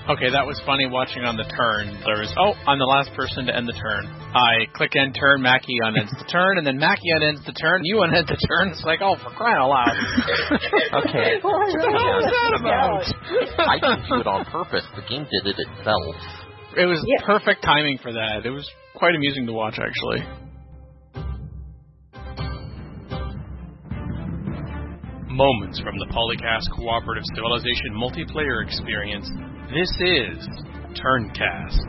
Okay, that was funny watching on the turn. There was, I'm the last person to end the turn. I click end turn, Mackie unends the turn, and then Mackie unends the turn, you unend the turn. It's like, for crying out loud. Okay. What the hell was that about? I didn't do it on purpose. The game did it itself. It was perfect timing for that. It was quite amusing to watch, actually. Moments from the Polycast Cooperative Civilization multiplayer experience. This is Turncast.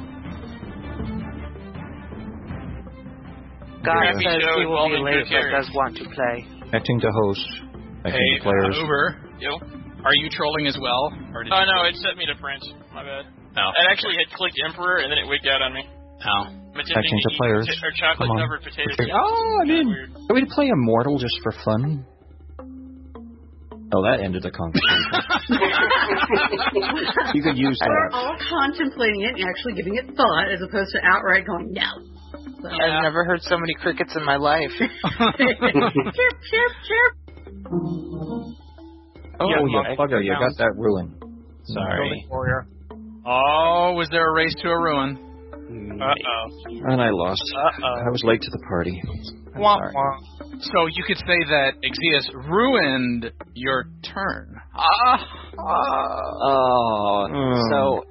God says he will be late, but does want to play. Connecting to host. Hey, players. Uber. Yo. Are you trolling as well? Or did no, it set me to French. My bad. Oh. I actually had clicked Emperor, and then it wigged out on me. Oh. Connecting to players. Or chocolate-covered potato chips. Oh, I mean, are we to play Immortal just for fun? Oh, that ended the conversation. You could use that. We're all contemplating it and actually giving it thought as opposed to outright going, no. So. I've never heard so many crickets in my life. Chirp, chirp, chirp. Bugger, you got that ruin. Sorry. Oh, was there a race to a ruin? Uh-oh. And I lost. Uh-oh. I was late to the party. So you could say that Exeus ruined your turn. So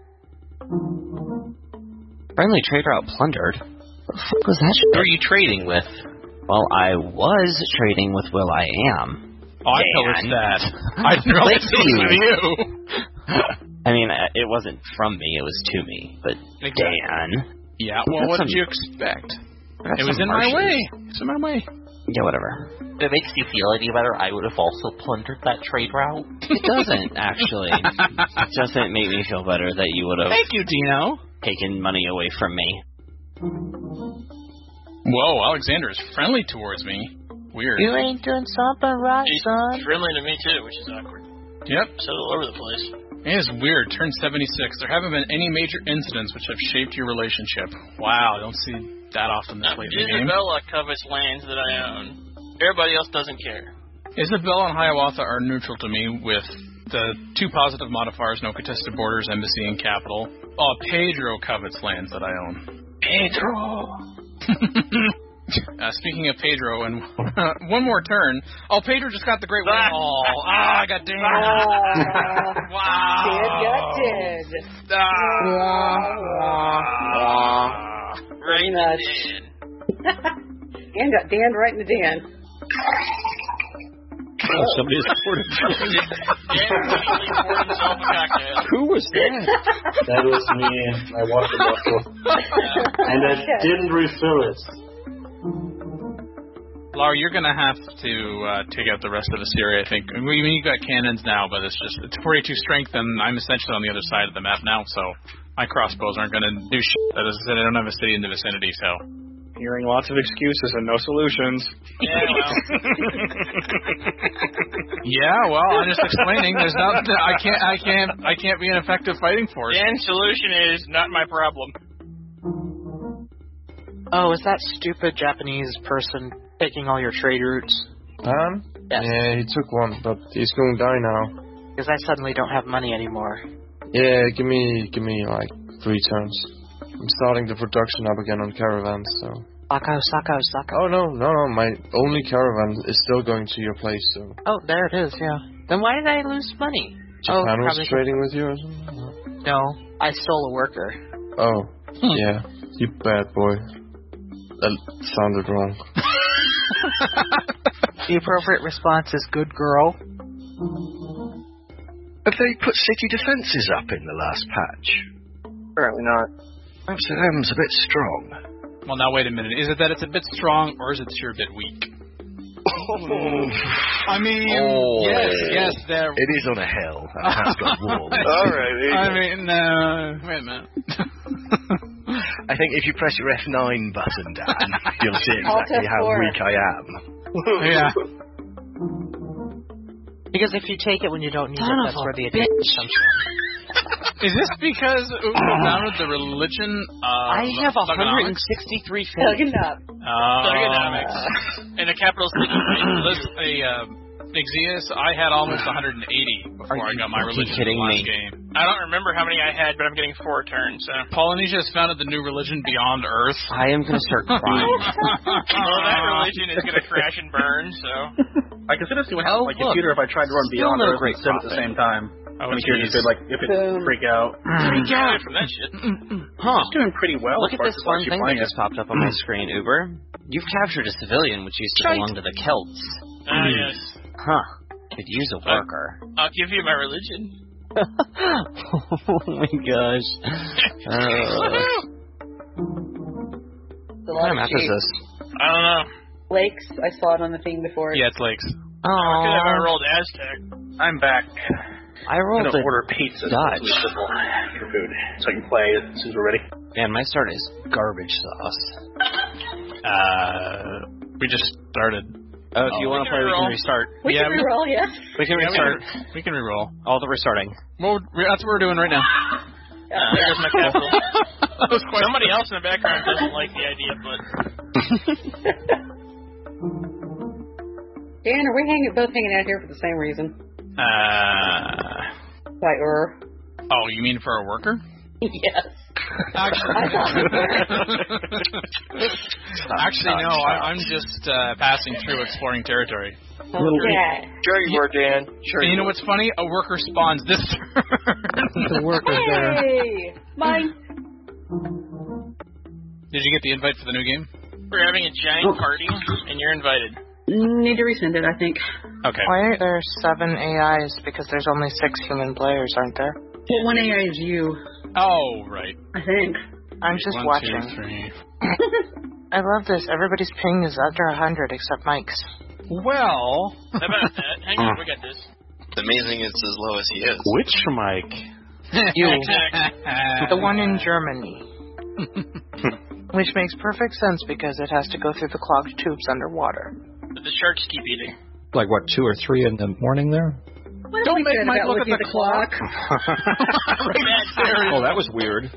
friendly trade route plundered. What the fuck was that shit? Who are you trading with? Well, I was trading with Will I Am. Oh, I know it's that. I know it's you. I mean, it wasn't from me, it was to me. But exactly. Dan. Yeah, well, what did you expect? It was in my way. It's in my way. Yeah, whatever. If it makes you feel any better, I would have also plundered that trade route. It doesn't, actually. It doesn't make me feel better that you would have... Thank you, Dino. ...taken money away from me. Whoa, Alexander is friendly towards me. Weird. You ain't doing something right, son. He's friendly to me, too, which is awkward. Yep. So all over the place. It is weird. Turn 76. There haven't been any major incidents which have shaped your relationship. Wow, I don't see that often this late in the game. Isabella covets lands that I own. Everybody else doesn't care. Isabella and Hiawatha are neutral to me with the 2 positive modifiers, no contested borders, embassy, and capital. Oh, Pedro covets lands that I own. Pedro! Speaking of Pedro, and one more turn. Oh, Pedro just got the great win. I got Dan. Wow. Dan got Dan. Right Dan got Dan right in the Dan. Somebody's poured Who was that? That was me. I water bottle. And I didn't refill it. Laura, you're going to have to take out the rest of Assyria, I think. I mean, you've got cannons now, but it's 42 strength, and I'm essentially on the other side of the map now, so my crossbows aren't going to do shit. As I said, I don't have a city in the vicinity, so... Hearing lots of excuses and no solutions. Yeah, well. Yeah, well, I'm just explaining. There's nothing. I can't be an effective fighting force. Dan's solution is not my problem. Oh, is that stupid Japanese person taking all your trade routes? Yes. Yeah, he took one, but he's going to die now. Because I suddenly don't have money anymore. Yeah, give me like 3 turns. I'm starting the production up again on caravans, so... Sako. Oh, no, my only caravan is still going to your place, so... Oh, there it is, yeah. Then why did I lose money? Japan was trading with you or something? No, I stole a worker. Oh, yeah. You bad boy. That sounded wrong. The appropriate response is good girl. Have they put city defences up in the last patch? Apparently not. Amsterdam's a bit strong. Well, now wait a minute. Is it that it's a bit strong, or is it you're a bit weak? I mean, yes, there. It is on a hill. It has got walls. All right. I mean, wait a minute. I think if you press your F9 button, Dan, you'll see exactly how weak I am. Yeah. Because if you take it when you don't need it, that's where the attack comes from. Is this because Ugo founded the religion of I have 163 faith. Thugging up. Thugonomics. In a capital city, Exeus, I had almost 180 before I got my religion in the last game. I don't remember how many I had, but I'm getting 4 turns, so. Polynesia has founded the new religion Beyond Earth. I am going to start crying. Well, that religion is going to crash and burn, so. I consider this my computer if I tried to run Beyond Earth and Sim at the same time. Oh, I'm curious if it freak out. Freak out from that shit. It's doing pretty well. Look at this fun thing that just popped up on my screen, Uber. You've captured a civilian which used to belong to the Celts. Ah, yes. Huh. Could use a worker. I'll give you my religion. Oh my gosh. What map is this? I don't know. Lakes. I saw it on the thing before. Yeah, it's Lakes. I could have rolled Aztec. I'm back. I rolled I'm gonna order pizza Dutch for food, so I can play as soon as we're ready. Man, my start is garbage sauce. We just started. Oh, if you want to play, we can restart. We can re-roll, yes. We can restart. We can re-roll. All the restarting. Well, that's what we're doing right now. There's my capital. Somebody else in the background doesn't like the idea, but... Dan, are we both hanging out here for the same reason? Oh, you mean for a worker? Yes. Actually, no. I'm just passing through, exploring territory. Okay. Sure you were, Dan. Sure. And you know what's funny? A worker spawns this turn. The worker's there. Hey! Mine. Did you get the invite for the new game? We're having a giant party, and you're invited. Need to resend it, I think. Okay. Why are there 7 AIs? Because there's only 6 human players, aren't there? Well, one AI is you, Oh, right. I think. I'm just 1, watching. 2, 3. I love this. Everybody's ping is under 100 except Mike's. Well. How about that? Hang on, we got this. It's amazing it's as low as he is. Which Mike? You. The one in Germany. Which makes perfect sense because it has to go through the clogged tubes underwater. But the sharks keep eating. Like, what, 2 or 3 in the morning there? Don't make Mike look at the clock. Oh, that was weird.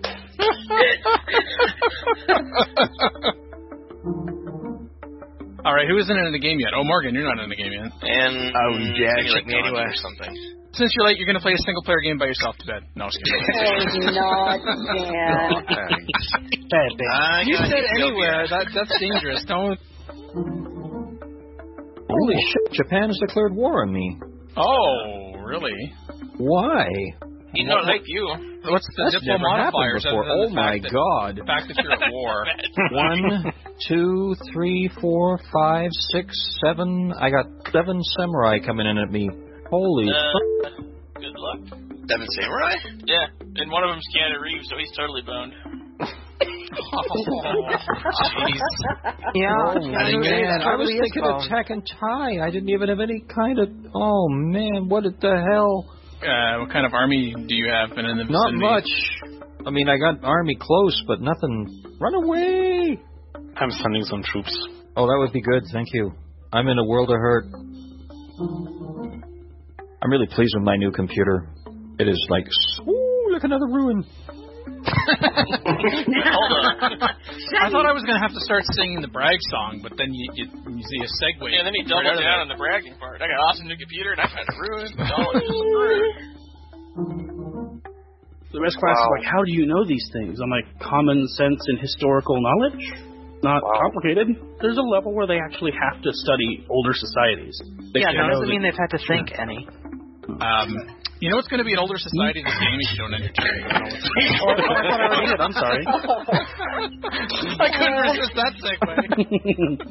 All right, who isn't in the game yet? Oh, Morgan, you're not in the game yet. And Jack, like me anyway. or something. Since you're late, you're going to play a single-player game by yourself to bed. No, excuse me. Oh, not Dan. You said anywhere. That's dangerous. Don't. Holy shit, Japan has declared war on me. Oh, really? Why? He don't like you. What's the That's diplo never happened modifiers? before. other than Oh the my fact that- god. The fact that you're at war. 1, 2, 3, 4, 5, 6, 7. I got 7 samurai coming in at me. Holy fuck. Good luck. 7 Samurai? Yeah, and one of them's Keanu Reeves, so he's totally boned. Jeez. Yeah. Oh, man. I was thinking of Tekken Tai. I didn't even have any kind of... Oh, man. What the hell? What kind of army do you have in the vicinity? Not much. I mean, I got army close, but nothing... Run away! I'm sending some troops. Oh, that would be good. Thank you. I'm in a world of hurt. I'm really pleased with my new computer. It is like... Ooh, look, another ruin. Hold on. I thought I was going to have to start singing the brag song, but then you see a segue. Yeah, then he doubled down on the bragging part. I got an awesome new computer, and I've had to ruin The rest class is like, how do you know these things? I'm like, common sense and historical knowledge? Not complicated. There's a level where they actually have to study older societies. Yeah, that doesn't mean they've had to think any. You know what's going to be an older society in the game if you don't entertain it. I'm sorry. I couldn't resist that segue.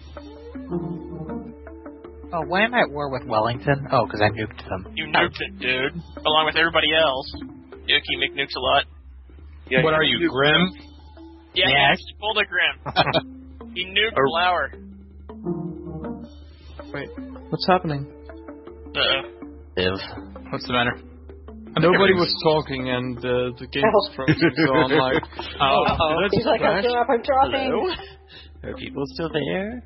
Oh, why am I at war with Wellington? Oh, because I nuked them. You nuked it, dude. Along with everybody else. Yuki McNukes a lot. Yeah, what are you, Grim? Yeah, yes. Pulled a Grim. He nuked Flower. Wait, what's happening? What's the matter? Nobody was talking, and the game was frozen, so I'm like, He's like, I'm dropping. Hello? Are people still there?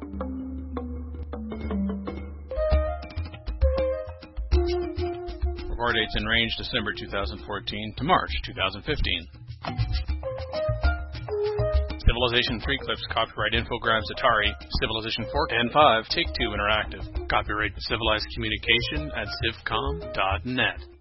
Report dates in range December 2014 to March 2015. Civilization 3 clips, copyright Infogrames Atari, Civilization 4 and 5, Take-Two Interactive. Copyright Civilized Communication at civcom.net.